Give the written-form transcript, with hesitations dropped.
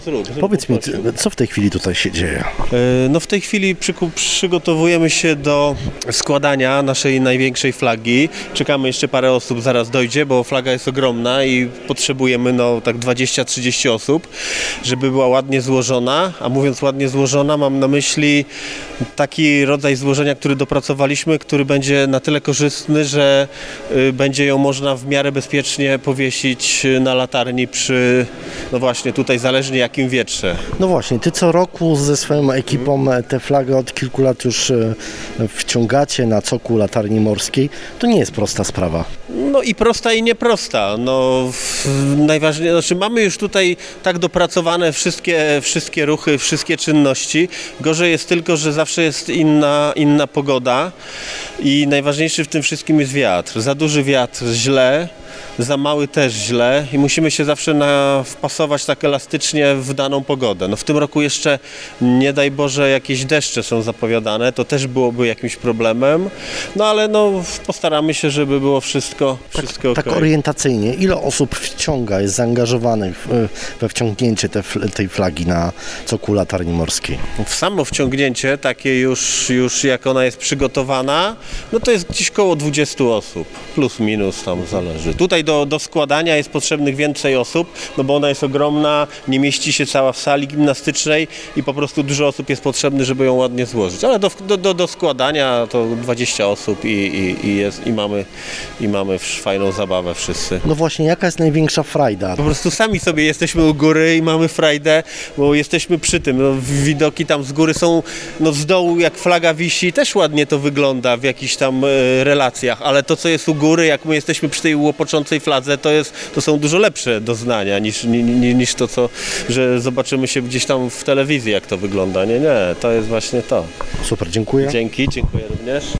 Powiedz mi, co w tej chwili tutaj się dzieje? No w tej chwili przygotowujemy się do składania naszej największej flagi. Czekamy, jeszcze parę osób zaraz dojdzie, bo flaga jest ogromna i potrzebujemy tak 20-30 osób, żeby była ładnie złożona. A mówiąc ładnie złożona, mam na myśli taki rodzaj złożenia, który dopracowaliśmy, który będzie na tyle korzystny, że będzie ją można w miarę bezpiecznie powiesić na latarni przy, no właśnie tutaj zależnie jakim wietrze. No właśnie, ty co roku ze swoją ekipą tę flagę od kilku lat już wciągacie na cokół latarni morskiej. To nie jest prosta sprawa. No i prosta i nieprosta. Najważniejsze, znaczy mamy już tutaj tak dopracowane wszystkie ruchy, wszystkie czynności. Gorzej jest tylko, że zawsze jest inna pogoda i najważniejszy w tym wszystkim jest wiatr. Za duży wiatr źle, za mały też źle i musimy się zawsze wpasować tak elastycznie w daną pogodę. No w tym roku jeszcze, nie daj Boże, jakieś deszcze są zapowiadane, to też byłoby jakimś problemem, no ale postaramy się, żeby było wszystko okej. Tak orientacyjnie, ile osób jest zaangażowanych we wciągnięcie tej flagi na cokół latarni morskiej? W samo wciągnięcie, takie już jak ona jest przygotowana, no to jest gdzieś koło 20 osób, plus minus tam zależy. Tutaj do składania jest potrzebnych więcej osób, no bo ona jest ogromna, nie mieści się cała w sali gimnastycznej i po prostu dużo osób jest potrzebnych, żeby ją ładnie złożyć. Ale do składania to 20 osób i mamy fajną zabawę wszyscy. No właśnie, jaka jest największa frajda? Po prostu sami sobie jesteśmy u góry i mamy frajdę, bo jesteśmy przy tym. No, widoki tam z góry są, no z dołu jak flaga wisi, też ładnie to wygląda w jakichś tam relacjach, ale to co jest u góry, jak my jesteśmy przy tej łopoczącej fladze, to są dużo lepsze doznania niż to, że zobaczymy się gdzieś tam w telewizji, jak to wygląda. Nie, to jest właśnie to. Super, dziękuję. Dziękuję również.